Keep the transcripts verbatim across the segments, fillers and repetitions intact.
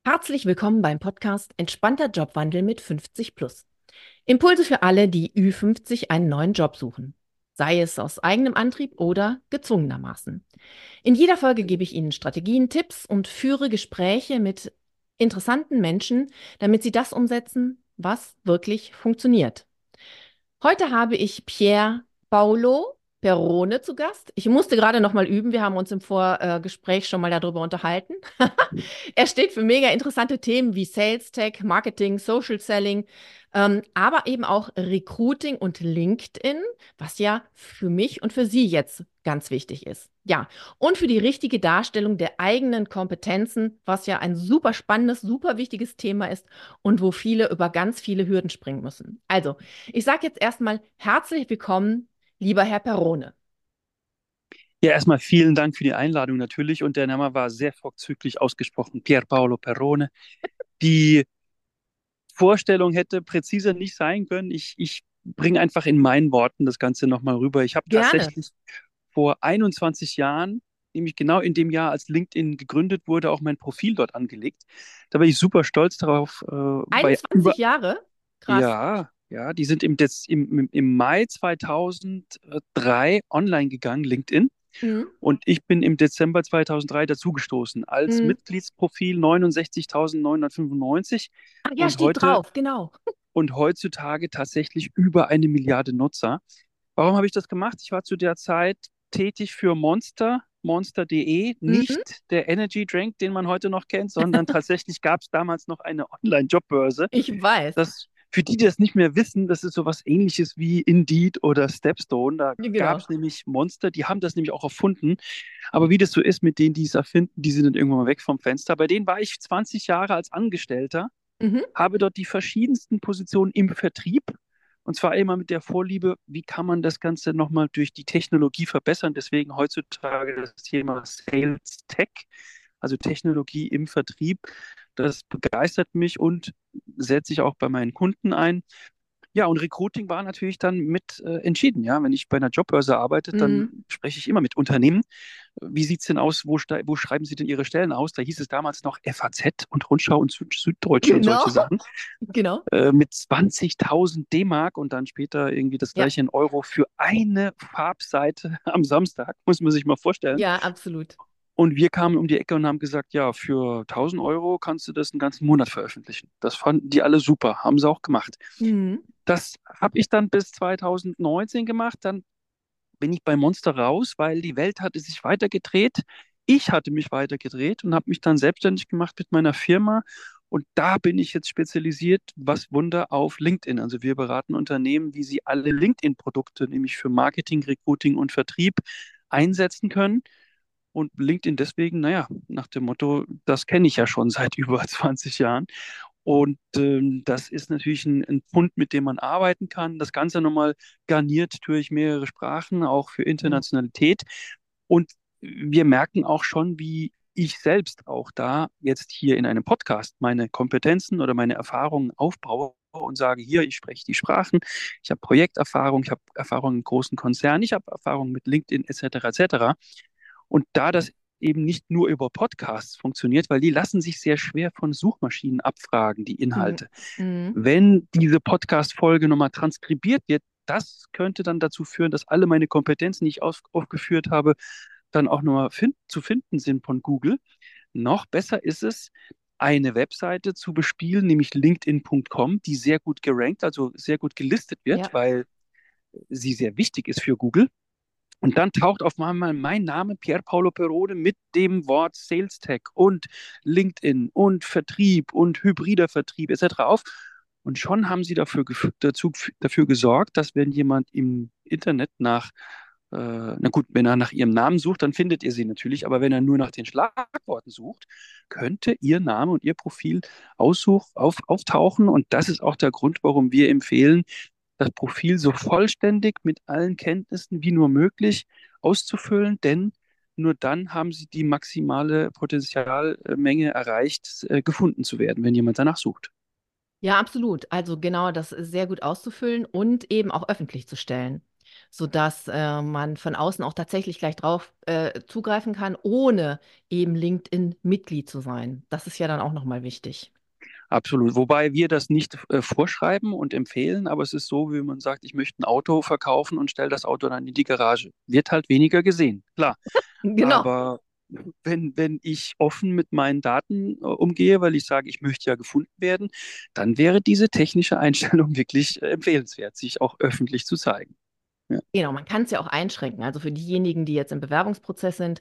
Herzlich willkommen beim Podcast Entspannter Jobwandel mit fünfzig plus. Impulse für alle, die Ü fünfzig einen neuen Job suchen. Sei es aus eigenem Antrieb oder gezwungenermaßen. In jeder Folge gebe ich Ihnen Strategien, Tipps und führe Gespräche mit interessanten Menschen, damit Sie das umsetzen, was wirklich funktioniert. Heute habe ich Pier Paolo Perrone zu Gast. Ich musste gerade noch mal üben. Wir haben uns im Vorgespräch schon mal darüber unterhalten. Er steht für mega interessante Themen wie Sales Tech, Marketing, Social Selling, ähm, aber eben auch Recruiting und LinkedIn, was ja für mich und für Sie jetzt ganz wichtig ist. Ja, und für die richtige Darstellung der eigenen Kompetenzen, was ja ein super spannendes, super wichtiges Thema ist und wo viele über ganz viele Hürden springen müssen. Also, ich sage jetzt erstmal herzlich willkommen, lieber Herr Perrone. Ja, erstmal vielen Dank für die Einladung natürlich und der Name war sehr vorzüglich ausgesprochen, Pier Paolo Perrone. Die Vorstellung hätte präziser nicht sein können. Ich, ich bringe einfach in meinen Worten das Ganze nochmal rüber. Ich habe Gerne. tatsächlich vor einundzwanzig Jahren, nämlich genau in dem Jahr, als LinkedIn gegründet wurde, auch mein Profil dort angelegt. Da bin ich super stolz darauf, äh, bei über, einundzwanzig Jahre? Krass. ja, ja, die sind im, Dez, im, im, im Mai zweitausenddrei online gegangen, LinkedIn. Mhm. Und ich bin im Dezember zweitausenddrei dazugestoßen als Mhm. Mitgliedsprofil neunundsechzigtausendneunhundertfünfundneunzig Ach ja, und steht heute drauf, genau. und heutzutage tatsächlich über eine Milliarde Nutzer. Warum habe ich das gemacht? Ich war zu der Zeit tätig für Monster, monster punkt de, Mhm. nicht der Energy Drink, den man heute noch kennt, sondern tatsächlich gab es damals noch eine Online-Jobbörse. Ich weiß. Das, für die, die das nicht mehr wissen, das ist so was Ähnliches wie Indeed oder Stepstone. Da Ja, gab genau. es nämlich Monster, die haben das nämlich auch erfunden. Aber wie das so ist mit denen, die es erfinden, die sind dann irgendwann mal weg vom Fenster. Bei denen war ich zwanzig Jahre als Angestellter, Mhm. habe dort die verschiedensten Positionen im Vertrieb. Und zwar immer mit der Vorliebe, wie kann man das Ganze nochmal durch die Technologie verbessern. Deswegen heutzutage das Thema Sales Tech, also Technologie im Vertrieb. Das begeistert mich und setze ich auch bei meinen Kunden ein. Ja, und Recruiting war natürlich dann mit äh, entschieden. Ja, wenn ich bei einer Jobbörse arbeite, dann Mhm. spreche ich immer mit Unternehmen. Wie sieht es denn aus? Wo, wo schreiben Sie denn Ihre Stellen aus? Da hieß es damals noch F A Z und Rundschau und Süd Süddeutsche und Genau. solche Sachen. Genau. Äh, mit zwanzigtausend D-Mark und dann später irgendwie das Ja, gleiche in Euro für eine Farbseite am Samstag, muss man sich mal vorstellen. ja, absolut. Und wir kamen um die Ecke und haben gesagt, ja, für tausend Euro kannst du das einen ganzen Monat veröffentlichen. Das fanden die alle super, haben sie auch gemacht. Mhm. Das habe ich dann bis zweitausendneunzehn gemacht. Dann bin ich bei Monster raus, weil die Welt hatte sich weitergedreht. Ich hatte mich weitergedreht und habe mich dann selbstständig gemacht mit meiner Firma. Und da bin ich jetzt spezialisiert, was Wunder, auf LinkedIn. Also wir beraten Unternehmen, wie sie alle LinkedIn-Produkte, nämlich für Marketing, Recruiting und Vertrieb, einsetzen können. Und LinkedIn deswegen, naja, nach dem Motto, das kenne ich ja schon seit über zwanzig Jahren. Und ähm, das ist natürlich ein, ein Pfund, mit dem man arbeiten kann. Das Ganze nochmal garniert durch mehrere Sprachen, auch für Mhm. Internationalität. Und wir merken auch schon, wie ich selbst auch da jetzt hier in einem Podcast meine Kompetenzen oder meine Erfahrungen aufbaue und sage, hier, ich spreche die Sprachen, ich habe Projekterfahrung, ich habe Erfahrung in großen Konzernen, ich habe Erfahrung mit LinkedIn et cetera et cetera. Und da das eben nicht nur über Podcasts funktioniert, weil die lassen sich sehr schwer von Suchmaschinen abfragen, die Mhm. Inhalte. Mhm. Wenn diese Podcast-Folge nochmal transkribiert wird, das könnte dann dazu führen, dass alle meine Kompetenzen, die ich auf, aufgeführt habe, dann auch nochmal find, zu finden sind von Google. Noch besser ist es, eine Webseite zu bespielen, nämlich linkedin punkt com, die sehr gut gerankt, also sehr gut gelistet wird, Ja. weil sie sehr wichtig ist für Google. Und dann taucht auf einmal mein Name, Pier Paolo Perrone, mit dem Wort Sales Tech und LinkedIn und Vertrieb und hybrider Vertrieb et cetera auf. Und schon haben sie dafür, dazu, dafür gesorgt, dass wenn jemand im Internet nach, äh, na gut, wenn er nach ihrem Namen sucht, dann findet ihr sie natürlich, aber wenn er nur nach den Schlagworten sucht, könnte ihr Name und ihr Profil aussuch, auf, auftauchen. Und das ist auch der Grund, warum wir empfehlen, das Profil so vollständig mit allen Kenntnissen wie nur möglich auszufüllen, denn nur dann haben sie die maximale Potenzialmenge erreicht, äh, gefunden zu werden, wenn jemand danach sucht. Ja, absolut. Also genau, das ist sehr gut auszufüllen und eben auch öffentlich zu stellen. sodass äh, man von außen auch tatsächlich gleich drauf äh, zugreifen kann, ohne eben LinkedIn-Mitglied zu sein. Das ist ja dann auch nochmal wichtig. Absolut. Wobei wir das nicht äh, vorschreiben und empfehlen, aber es ist so, wie man sagt, ich möchte ein Auto verkaufen und stelle das Auto dann in die Garage. Wird halt weniger gesehen, klar. Genau. Aber wenn, wenn ich offen mit meinen Daten äh, umgehe, weil ich sage, ich möchte ja gefunden werden, dann wäre diese technische Einstellung wirklich äh, empfehlenswert, sich auch öffentlich zu zeigen. Ja. Genau, man kann es ja auch einschränken. Also für diejenigen, die jetzt im Bewerbungsprozess sind,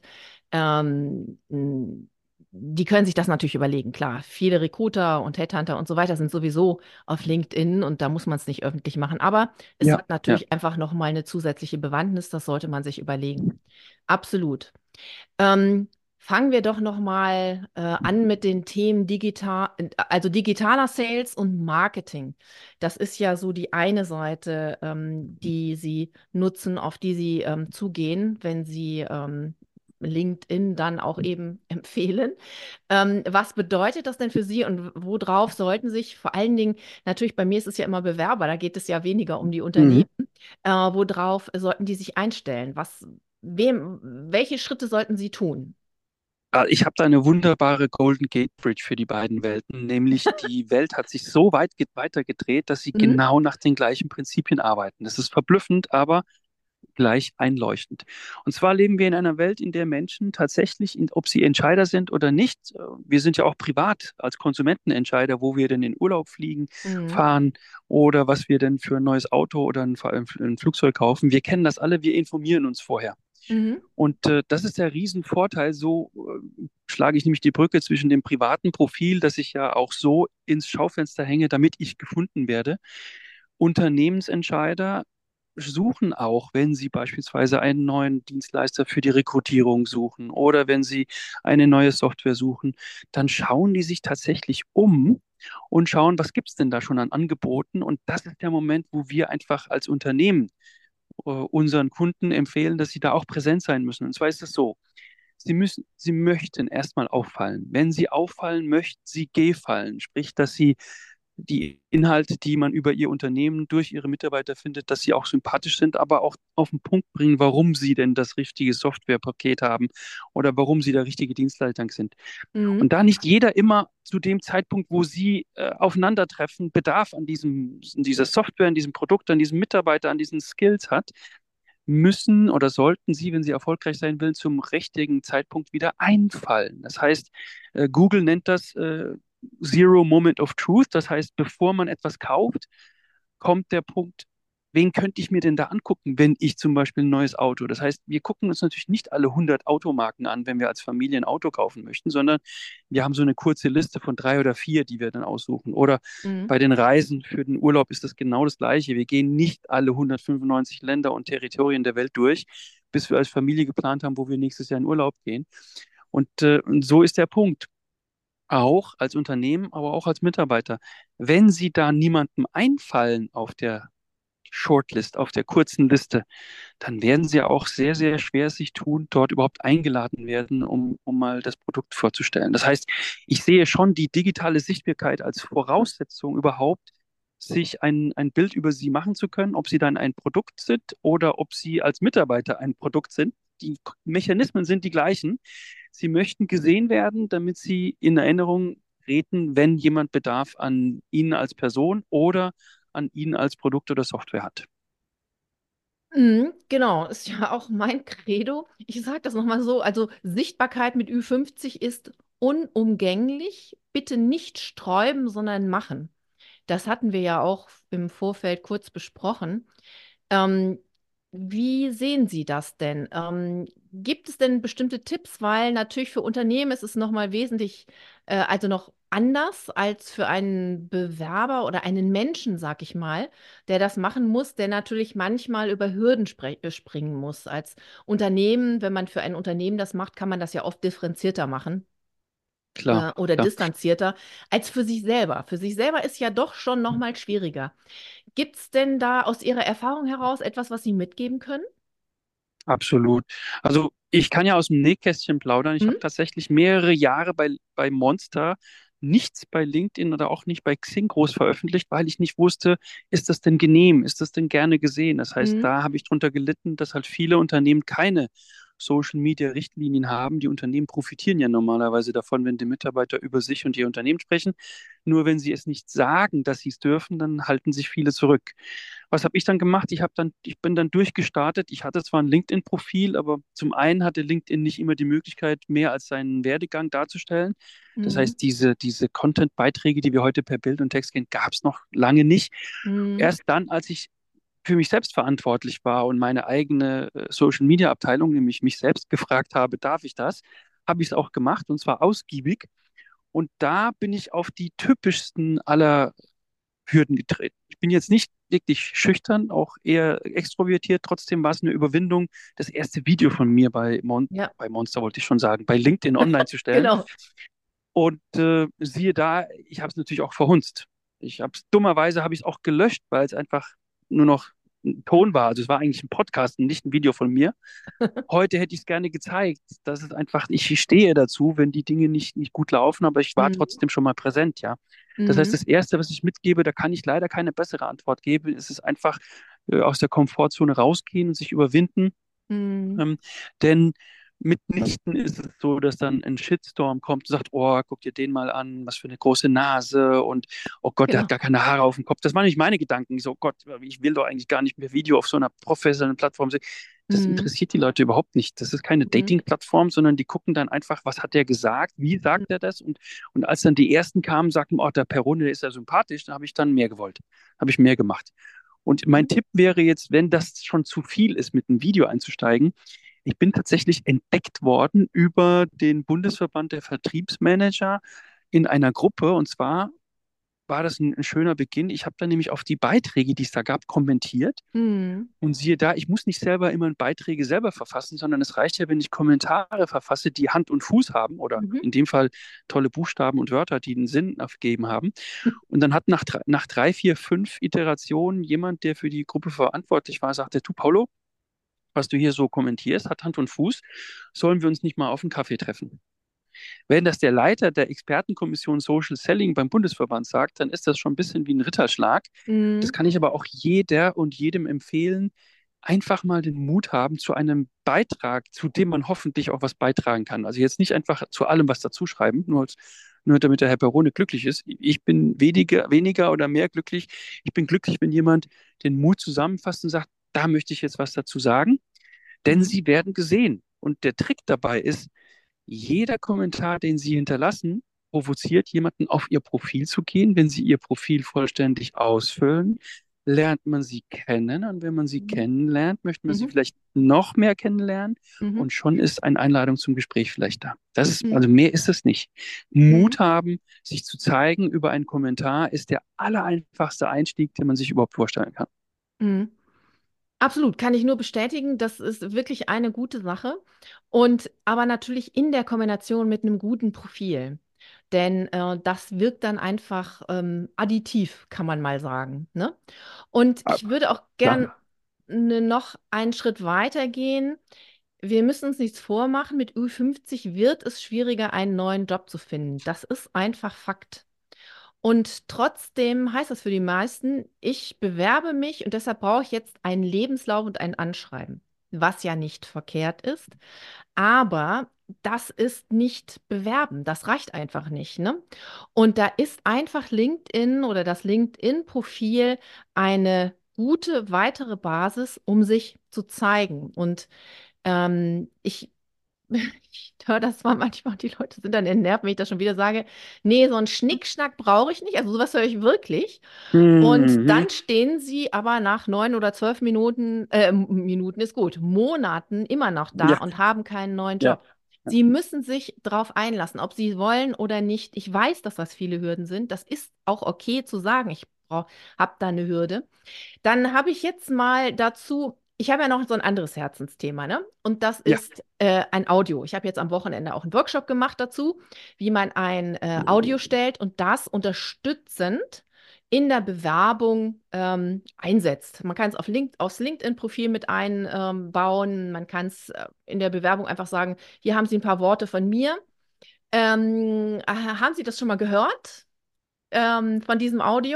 ähm, m, die können sich das natürlich überlegen. Klar, viele Recruiter und Headhunter und so weiter sind sowieso auf LinkedIn und da muss man es nicht öffentlich machen. Aber es Ja, hat ja. natürlich einfach nochmal eine zusätzliche Bewandtnis, das sollte man sich überlegen. Absolut. Ähm, fangen wir doch noch mal äh, an mit den Themen digital, also digitaler Sales und Marketing. Das ist ja so die eine Seite, ähm, die Sie nutzen, auf die Sie ähm, zugehen, wenn Sie ähm, LinkedIn dann auch eben empfehlen. Ähm, was bedeutet das denn für Sie und worauf sollten sich vor allen Dingen, natürlich bei mir ist es ja immer Bewerber, da geht es ja weniger um die Mhm. Unternehmen, äh, worauf sollten die sich einstellen? Was, wem, welche Schritte sollten sie tun? Ah, ich habe da eine wunderbare Golden Gate Bridge für die beiden Welten, nämlich die Welt hat sich so weit ge weiter gedreht, dass sie Mhm. genau nach den gleichen Prinzipien arbeiten. Das ist verblüffend, aber gleich einleuchtend. Und zwar leben wir in einer Welt, in der Menschen tatsächlich, in, ob sie Entscheider sind oder nicht, äh, wir sind ja auch privat als Konsumenten Entscheider, wo wir denn in Urlaub fliegen, Mhm. fahren oder was wir denn für ein neues Auto oder ein, ein Flugzeug kaufen. Wir kennen das alle, wir informieren uns vorher. Mhm. Und äh, das ist der Riesenvorteil. So äh, schlage ich nämlich die Brücke zwischen dem privaten Profil, das ich ja auch so ins Schaufenster hänge, damit ich gefunden werde. Unternehmensentscheider suchen auch, wenn sie beispielsweise einen neuen Dienstleister für die Rekrutierung suchen oder wenn sie eine neue Software suchen, dann schauen die sich tatsächlich um und schauen, was gibt es denn da schon an Angeboten. Und das ist der Moment, wo wir einfach als Unternehmen äh, unseren Kunden empfehlen, dass sie da auch präsent sein müssen. Und zwar ist es so, sie müssen, sie möchten erstmal auffallen. Wenn sie auffallen, möchten sie gefallen. Sprich, dass sie die Inhalte, die man über ihr Unternehmen durch ihre Mitarbeiter findet, dass sie auch sympathisch sind, aber auch auf den Punkt bringen, warum sie denn das richtige Softwarepaket haben oder warum sie der richtige Dienstleister sind. Mhm. Und da nicht jeder immer zu dem Zeitpunkt, wo sie äh, aufeinandertreffen, Bedarf an diesem, an dieser Software, an diesem Produkt, an diesem Mitarbeiter, an diesen Skills hat, müssen oder sollten sie, wenn sie erfolgreich sein wollen, zum richtigen Zeitpunkt wieder einfallen. Das heißt, äh, Google nennt das äh, Zero Moment of Truth. Das heißt, bevor man etwas kauft, kommt der Punkt, wen könnte ich mir denn da angucken, wenn ich zum Beispiel ein neues Auto. Das heißt, wir gucken uns natürlich nicht alle hundert Automarken an, wenn wir als Familie ein Auto kaufen möchten, sondern wir haben so eine kurze Liste von drei oder vier, die wir dann aussuchen. Oder Mhm. bei den Reisen für den Urlaub ist das genau das Gleiche. Wir gehen nicht alle hundertfünfundneunzig Länder und Territorien der Welt durch, bis wir als Familie geplant haben, wo wir nächstes Jahr in Urlaub gehen. Und, äh, und so ist der Punkt. Auch als Unternehmen, aber auch als Mitarbeiter. Wenn Sie da niemandem einfallen auf der Shortlist, auf der kurzen Liste, dann werden Sie auch sehr, sehr schwer sich tun, dort überhaupt eingeladen werden, um, um mal das Produkt vorzustellen. Das heißt, ich sehe schon die digitale Sichtbarkeit als Voraussetzung überhaupt, sich ein, ein Bild über Sie machen zu können, ob Sie dann ein Produkt sind oder ob Sie als Mitarbeiter ein Produkt sind. Die Mechanismen sind die gleichen. Sie möchten gesehen werden, damit Sie in Erinnerung treten, wenn jemand Bedarf an Ihnen als Person oder an Ihnen als Produkt oder Software hat. Mhm. Genau, ist ja auch mein Credo. Ich sage das nochmal so, also Sichtbarkeit mit Ü fünfzig ist unumgänglich. Bitte nicht sträuben, sondern machen. Das hatten wir ja auch im Vorfeld kurz besprochen. Ähm, Wie sehen Sie das denn? Ähm, gibt es denn bestimmte Tipps? Weil natürlich für Unternehmen ist es nochmal wesentlich, äh, also noch anders als für einen Bewerber oder einen Menschen, sag ich mal, der das machen muss, der natürlich manchmal über Hürden spre- äh, springen muss. Als Unternehmen, wenn man für ein Unternehmen das macht, kann man das ja oft differenzierter machen Klar, äh, oder klar. distanzierter als für sich selber. Für sich selber ist ja doch schon nochmal schwieriger. Gibt es denn da aus Ihrer Erfahrung heraus etwas, was Sie mitgeben können? Absolut. Also ich kann ja aus dem Nähkästchen plaudern. Ich Hm? habe tatsächlich mehrere Jahre bei, bei Monster nichts bei LinkedIn oder auch nicht bei Xing groß veröffentlicht, weil ich nicht wusste, ist das denn genehm, ist das denn gerne gesehen? Das heißt, Mhm. da habe ich drunter gelitten, dass halt viele Unternehmen keine Social Media Richtlinien haben. Die Unternehmen profitieren ja normalerweise davon, wenn die Mitarbeiter über sich und ihr Unternehmen sprechen. Nur wenn sie es nicht sagen, dass sie es dürfen, dann halten sich viele zurück. Was habe ich dann gemacht? Ich habe dann, ich bin dann durchgestartet. Ich hatte zwar ein LinkedIn-Profil, aber zum einen hatte LinkedIn nicht immer die Möglichkeit, mehr als seinen Werdegang darzustellen. Das Mhm. heißt, diese, diese Content-Beiträge, die wir heute per Bild und Text kennen, gab es noch lange nicht. Mhm. Erst dann, als ich für mich selbst verantwortlich war und meine eigene äh, Social Media Abteilung, nämlich mich selbst gefragt habe, darf ich das, habe ich es auch gemacht und zwar ausgiebig. Und da bin ich auf die typischsten aller Hürden getreten. Ich bin jetzt nicht wirklich schüchtern, auch eher extrovertiert. Trotzdem war es eine Überwindung, das erste Video von mir bei, Mon Ja, bei Monster, wollte ich schon sagen, bei LinkedIn online zu stellen. genau. Und äh, siehe da, ich habe es natürlich auch verhunzt. Ich habe es dummerweise habe ich es auch gelöscht, weil es einfach nur noch ein Ton war. Also es war eigentlich ein Podcast und nicht ein Video von mir. Heute hätte ich es gerne gezeigt. Das ist einfach, ich stehe dazu, wenn die Dinge nicht, nicht gut laufen, aber ich war Mhm. trotzdem schon mal präsent, ja. Das heißt, Mhm. das Erste, was ich mitgebe, da kann ich leider keine bessere Antwort geben, ist es einfach äh, aus der Komfortzone rausgehen und sich überwinden. Mhm. Ähm, denn mitnichten ist es so, dass dann ein Shitstorm kommt und sagt, oh, guck dir den mal an, was für eine große Nase und oh Gott, der hat Genau. gar keine Haare auf dem Kopf. Das waren nicht meine Gedanken. Ich so, oh Gott, ich will doch eigentlich gar nicht mehr Video auf so einer professionellen Plattform sehen. Das Mhm. interessiert die Leute überhaupt nicht. Das ist keine Mhm. Dating-Plattform, sondern die gucken dann einfach, was hat der gesagt, wie Mhm. sagt er das? Und, und als dann die ersten kamen, sagten, oh, der Perone, der ist ja sympathisch, dann habe ich dann mehr gewollt, habe ich mehr gemacht. Und mein Tipp wäre jetzt, wenn das schon zu viel ist, mit einem Video einzusteigen, ich bin tatsächlich entdeckt worden über den Bundesverband der Vertriebsmanager in einer Gruppe. Und zwar war das ein, ein schöner Beginn. Ich habe dann nämlich auf die Beiträge, die es da gab, kommentiert. Mhm. Und siehe da, ich muss nicht selber immer Beiträge selber verfassen, sondern es reicht ja, wenn ich Kommentare verfasse, die Hand und Fuß haben oder Mhm. in dem Fall tolle Buchstaben und Wörter, die einen Sinn aufgegeben haben. Und dann hat nach, drei- nach drei, vier, fünf Iterationen jemand, der für die Gruppe verantwortlich war, sagte, du Paulo, was du hier so kommentierst, hat Hand und Fuß. Sollen wir uns nicht mal auf einen Kaffee treffen? Wenn das der Leiter der Expertenkommission Social Selling beim Bundesverband sagt, dann ist das schon ein bisschen wie ein Ritterschlag. Das Mhm. kann ich aber auch jeder und jedem empfehlen, einfach mal den Mut haben zu einem Beitrag, zu dem man hoffentlich auch was beitragen kann. Also jetzt nicht einfach zu allem was dazuschreiben, nur, nur damit der Herr Perone glücklich ist. Ich bin weniger, weniger oder mehr glücklich. Ich bin glücklich, wenn jemand den Mut zusammenfasst und sagt, da möchte ich jetzt was dazu sagen, denn Mhm. sie werden gesehen. Und der Trick dabei ist, jeder Kommentar, den Sie hinterlassen, provoziert jemanden, auf Ihr Profil zu gehen. Wenn Sie Ihr Profil vollständig ausfüllen, lernt man Sie kennen. Und wenn man Sie Mhm. kennenlernt, möchte man Sie Mhm. vielleicht noch mehr kennenlernen. Mhm. Und schon ist eine Einladung zum Gespräch vielleicht da. Das ist, Mhm. also mehr ist es nicht. Mhm. Mut haben, sich zu zeigen über einen Kommentar, ist der allereinfachste Einstieg, den man sich überhaupt vorstellen kann. Mhm. Absolut, kann ich nur bestätigen. Das ist wirklich eine gute Sache. Und aber natürlich in der Kombination mit einem guten Profil. Denn äh, das wirkt dann einfach ähm, additiv, kann man mal sagen. Ne? Und ich Aber würde auch gern klar. ne, noch einen Schritt weiter gehen. Wir müssen uns nichts vormachen. Mit Ü fünfzig wird es schwieriger, einen neuen Job zu finden. Das ist einfach Fakt. Und trotzdem heißt das für die meisten, ich bewerbe mich und deshalb brauche ich jetzt einen Lebenslauf und ein Anschreiben, was ja nicht verkehrt ist. Aber das ist nicht bewerben, das reicht einfach nicht, ne? Und da ist einfach LinkedIn oder das LinkedIn-Profil eine gute weitere Basis, um sich zu zeigen. Und ähm, ich ich höre das zwar manchmal, die Leute sind dann entnervt, wenn ich das schon wieder sage. Nee, so einen Schnickschnack brauche ich nicht. Also sowas höre ich wirklich. Und Mhm. dann stehen sie aber nach neun oder zwölf Minuten, äh, Minuten ist gut, Monaten immer noch da Ja, und haben keinen neuen ja. Job. Sie müssen sich darauf einlassen, ob sie wollen oder nicht. Ich weiß, dass das viele Hürden sind. Das ist auch okay zu sagen, ich habe da eine Hürde. Dann habe ich jetzt mal dazu, ich habe ja noch so ein anderes Herzensthema, ne? Und das Ja. ist äh, ein Audio. Ich habe jetzt am Wochenende auch einen Workshop gemacht dazu, wie man ein äh, Audio stellt und das unterstützend in der Bewerbung ähm, einsetzt. Man kann es auf Link aufs LinkedIn-Profil mit einbauen. Man kann es äh, in der Bewerbung einfach sagen, hier haben Sie ein paar Worte von mir. Ähm, äh, haben Sie das schon mal gehört, ähm, von diesem Audio?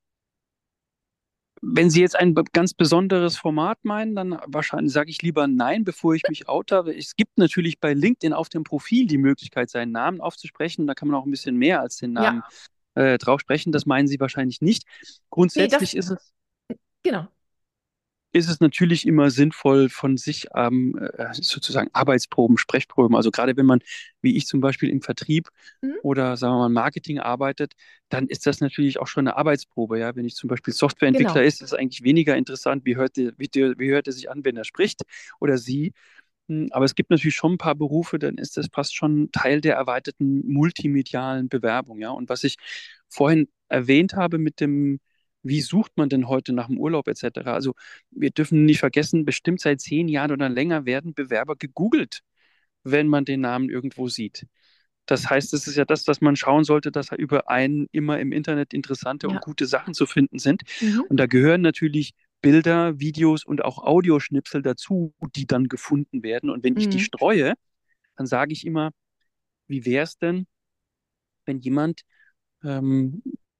Wenn Sie jetzt ein be- ganz besonderes Format meinen, dann wahrscheinlich sage ich lieber nein, bevor ich mich oute. Es gibt natürlich bei LinkedIn auf dem Profil die Möglichkeit, seinen Namen aufzusprechen. Da kann man auch ein bisschen mehr als den Ja, Namen äh, drauf sprechen. Das meinen Sie wahrscheinlich nicht. nee, das, Grundsätzlich ist es genau. ist es natürlich immer sinnvoll, von sich ähm, äh, sozusagen Arbeitsproben, Sprechproben, also gerade wenn man, wie ich zum Beispiel im Vertrieb Mhm. oder sagen wir mal Marketing arbeitet, dann ist das natürlich auch schon eine Arbeitsprobe. Ja? Wenn ich zum Beispiel Genau. Softwareentwickler ist, ist es eigentlich weniger interessant, wie hört, der, wie, der, wie hört er sich an, wenn er spricht oder sie. Hm, Aber es gibt natürlich schon ein paar Berufe, dann ist das fast schon Teil der erweiterten multimedialen Bewerbung. Ja? Und was ich vorhin erwähnt habe mit dem, wie sucht man denn heute nach dem Urlaub et cetera. Also wir dürfen nicht vergessen, bestimmt seit zehn Jahren oder länger werden Bewerber gegoogelt, wenn man den Namen irgendwo sieht. Das heißt, es ist ja das, dass man schauen sollte, dass da über einen immer im Internet interessante und Ja. gute Sachen zu finden sind. Mhm. Und da gehören natürlich Bilder, Videos und auch Audioschnipsel dazu, die dann gefunden werden. Und wenn ich die Mhm. streue, dann sage ich immer, wie wäre es denn, wenn jemand ähm,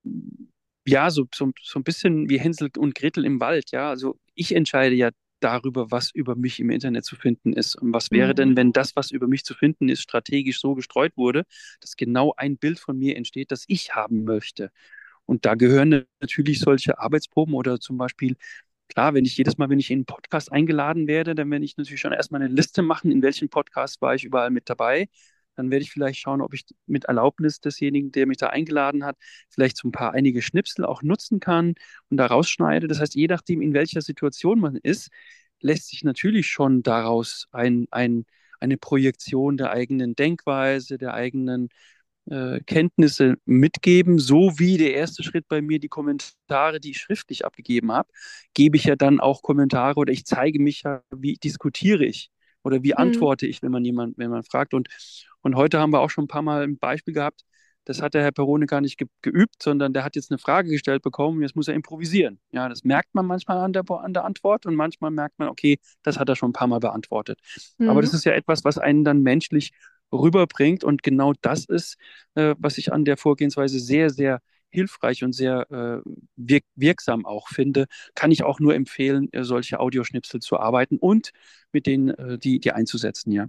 ja, so, so, so ein bisschen wie Hänsel und Gretel im Wald, ja. Also ich entscheide ja darüber, was über mich im Internet zu finden ist. Und was wäre Mhm. denn, wenn das, was über mich zu finden ist, strategisch so gestreut wurde, dass genau ein Bild von mir entsteht, das ich haben möchte? Und da gehören natürlich solche Arbeitsproben oder zum Beispiel, klar, wenn ich jedes Mal, wenn ich in einen Podcast eingeladen werde, dann werde ich natürlich schon erstmal eine Liste machen, in welchen Podcasts war ich überall mit dabei. Dann werde ich vielleicht schauen, ob ich mit Erlaubnis desjenigen, der mich da eingeladen hat, vielleicht so ein paar einige Schnipsel auch nutzen kann und da rausschneide. Das heißt, je nachdem, in welcher Situation man ist, lässt sich natürlich schon daraus ein, ein, eine Projektion der eigenen Denkweise, der eigenen äh, Kenntnisse mitgeben, so wie der erste Schritt bei mir die Kommentare, die ich schriftlich abgegeben habe, gebe ich ja dann auch Kommentare oder ich zeige mich ja, wie diskutiere ich oder wie Mhm. antworte ich, wenn man jemand, wenn man fragt. Und, und heute haben wir auch schon ein paar Mal ein Beispiel gehabt, das hat der Herr Perone gar nicht ge geübt, sondern der hat jetzt eine Frage gestellt bekommen und jetzt muss er improvisieren. Ja, das merkt man manchmal an der, an der Antwort und manchmal merkt man, okay, das hat er schon ein paar Mal beantwortet. Aber das Mhm. ist ja etwas, was einen dann menschlich rüberbringt und genau das ist, äh, was ich an der Vorgehensweise sehr, sehr hilfreich und sehr äh, wirk wirksam auch finde, kann ich auch nur empfehlen, äh, solche Audioschnipsel zu arbeiten und mit denen äh, die, die einzusetzen, ja.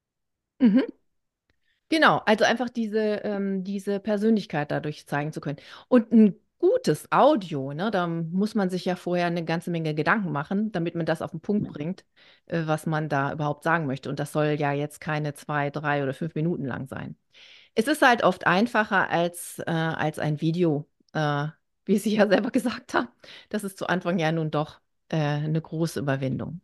Mhm. Genau, also einfach diese, ähm, diese Persönlichkeit dadurch zeigen zu können. Und ein gutes Audio, ne, da muss man sich ja vorher eine ganze Menge Gedanken machen, damit man das auf den Punkt bringt, äh, was man da überhaupt sagen möchte. Und das soll ja jetzt keine zwei, drei oder fünf Minuten lang sein. Es ist halt oft einfacher als, äh, als ein Video, äh, wie Sie ja selber gesagt haben. Das ist zu Anfang ja nun doch äh, eine große Überwindung.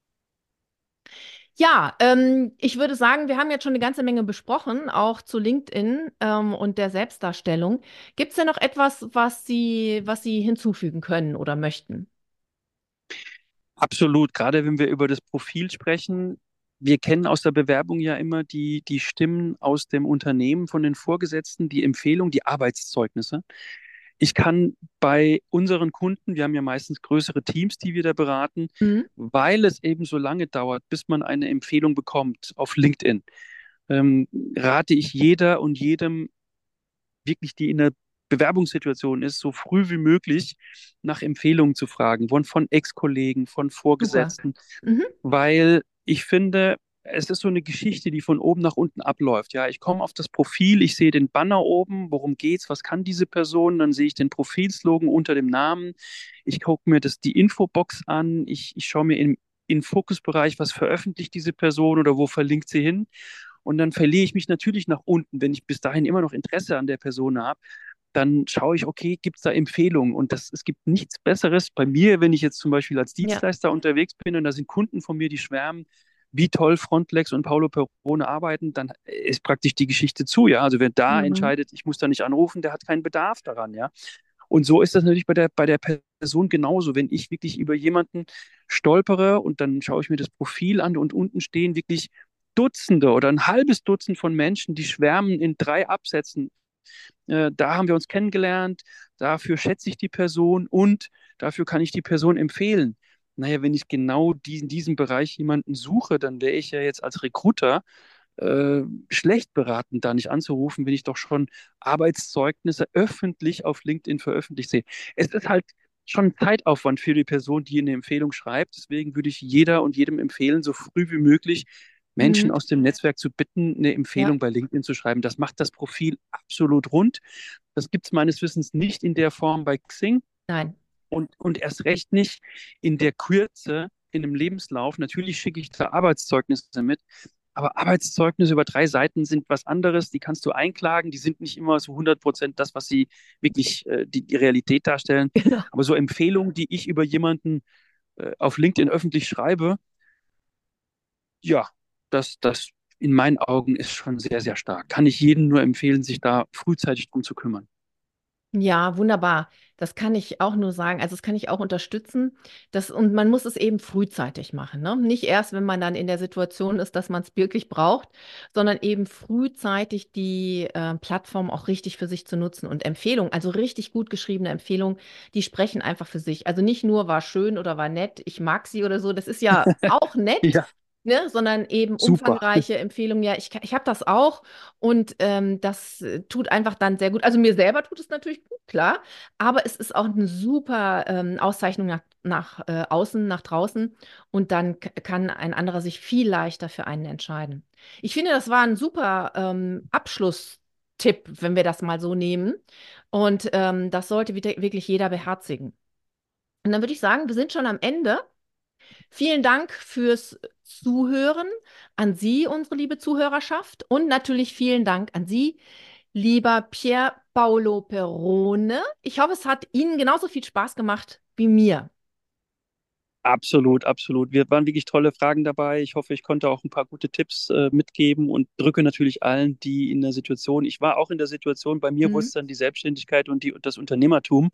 Ja, ähm, ich würde sagen, wir haben jetzt schon eine ganze Menge besprochen, auch zu LinkedIn, ähm, und der Selbstdarstellung. Gibt es denn noch etwas, was Sie, was Sie hinzufügen können oder möchten? Absolut, gerade wenn wir über das Profil sprechen. Wir kennen aus der Bewerbung ja immer die, die Stimmen aus dem Unternehmen, von den Vorgesetzten, die Empfehlung, die Arbeitszeugnisse. Ich kann bei unseren Kunden, wir haben ja meistens größere Teams, die wir da beraten, Mhm. weil es eben so lange dauert, bis man eine Empfehlung bekommt auf LinkedIn, ähm, rate ich jeder und jedem wirklich, die in der Bewerbungssituation ist, so früh wie möglich nach Empfehlungen zu fragen, von, von Ex-Kollegen, von Super. Vorgesetzten, Mhm. weil ich finde, es ist so eine Geschichte, die von oben nach unten abläuft. Ja, ich komme auf das Profil, ich sehe den Banner oben, worum geht's, was kann diese Person, dann sehe ich den Profilslogan unter dem Namen, ich gucke mir das, die Infobox an, ich, ich schaue mir im, im Fokusbereich, was veröffentlicht diese Person oder wo verlinkt sie hin. Und dann verliere ich mich natürlich nach unten, wenn ich bis dahin immer noch Interesse an der Person habe, dann schaue ich, okay, gibt es da Empfehlungen? Und das, es gibt nichts Besseres bei mir, wenn ich jetzt zum Beispiel als Ja, Dienstleister unterwegs bin und da sind Kunden von mir, die schwärmen, wie toll Frontlex und Paulo Perone arbeiten, dann ist praktisch die Geschichte zu, ja. Also wer da mhm. entscheidet, ich muss da nicht anrufen, der hat keinen Bedarf daran, ja. Und so ist das natürlich bei der, bei der Person genauso. Wenn ich wirklich über jemanden stolpere und dann schaue ich mir das Profil an und unten stehen wirklich Dutzende oder ein halbes Dutzend von Menschen, die schwärmen in drei Absätzen. Äh, da haben wir uns kennengelernt, dafür schätze ich die Person und dafür kann ich die Person empfehlen. Naja, wenn ich genau diesen, diesen Bereich jemanden suche, dann wäre ich ja jetzt als Recruiter äh, schlecht beraten, da nicht anzurufen, wenn ich doch schon Arbeitszeugnisse öffentlich auf LinkedIn veröffentlicht sehe. Es ist halt schon ein Zeitaufwand für die Person, die eine Empfehlung schreibt. Deswegen würde ich jeder und jedem empfehlen, so früh wie möglich Menschen Mhm. aus dem Netzwerk zu bitten, eine Ja, Empfehlung bei LinkedIn zu schreiben. Das macht das Profil absolut rund. Das gibt es meines Wissens nicht in der Form bei Xing nein. und, und erst recht nicht in der Kürze in einem Lebenslauf. Natürlich schicke ich da Arbeitszeugnisse mit, aber Arbeitszeugnisse über drei Seiten sind was anderes. Die kannst du einklagen. Die sind nicht immer so hundert Prozent das, was sie wirklich äh, die, die Realität darstellen. Genau. Aber so Empfehlungen, die ich über jemanden äh, auf LinkedIn öffentlich schreibe, ja, das, das in meinen Augen ist schon sehr, sehr stark. Kann ich jedem nur empfehlen, sich da frühzeitig drum zu kümmern. Ja, wunderbar. Das kann ich auch nur sagen. Also das kann ich auch unterstützen. Das, und man muss es eben frühzeitig machen, ne? Nicht erst, wenn man dann in der Situation ist, dass man es wirklich braucht, sondern eben frühzeitig die äh, Plattform auch richtig für sich zu nutzen. Und Empfehlungen, also richtig gut geschriebene Empfehlungen, die sprechen einfach für sich. Also nicht nur war schön oder war nett, ich mag sie oder so. Das ist ja auch nett. Ja, Ne, sondern eben super. umfangreiche Empfehlungen. Ja, ich, ich habe das auch. Und ähm, das äh, tut einfach dann sehr gut. Also mir selber tut es natürlich gut, klar, aber es ist auch eine super ähm, Auszeichnung nach, nach äh, außen, nach draußen und dann k- kann ein anderer sich viel leichter für einen entscheiden. Ich finde, das war ein super ähm, Abschlusstipp, wenn wir das mal so nehmen. Und ähm, das sollte wieder, wirklich jeder beherzigen. Und dann würde ich sagen, wir sind schon am Ende. Vielen Dank fürs Zuhören an Sie, unsere liebe Zuhörerschaft. Und natürlich vielen Dank an Sie, lieber Pier Paolo Perrone. Ich hoffe, es hat Ihnen genauso viel Spaß gemacht wie mir. Absolut, absolut. Wir waren wirklich tolle Fragen dabei. Ich hoffe, ich konnte auch ein paar gute Tipps äh, mitgeben und drücke natürlich allen, die in der Situation, ich war auch in der Situation, bei mir wurde Mhm. es dann die Selbstständigkeit und die, das Unternehmertum.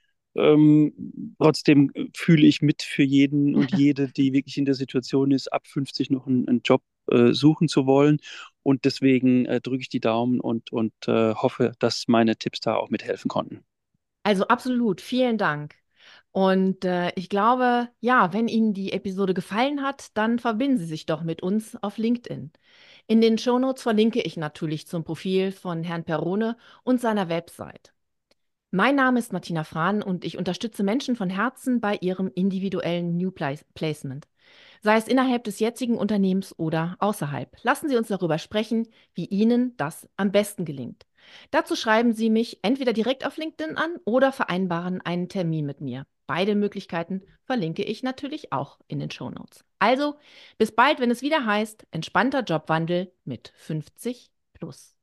Ähm, trotzdem äh, fühle ich mit für jeden und jede, die wirklich in der Situation ist, ab fünfzig noch einen, einen Job äh, suchen zu wollen. Und deswegen äh, drücke ich die Daumen und, und äh, hoffe, dass meine Tipps da auch mithelfen konnten. Also absolut, vielen Dank. Und äh, ich glaube, ja, wenn Ihnen die Episode gefallen hat, dann verbinden Sie sich doch mit uns auf LinkedIn. In den Shownotes verlinke ich natürlich zum Profil von Herrn Perrone und seiner Website. Mein Name ist Martina Frahn und ich unterstütze Menschen von Herzen bei ihrem individuellen New Pla- Placement, sei es innerhalb des jetzigen Unternehmens oder außerhalb. Lassen Sie uns darüber sprechen, wie Ihnen das am besten gelingt. Dazu schreiben Sie mich entweder direkt auf LinkedIn an oder vereinbaren einen Termin mit mir. Beide Möglichkeiten verlinke ich natürlich auch in den Shownotes. Also, bis bald, wenn es wieder heißt, entspannter Jobwandel mit fünfzig plus.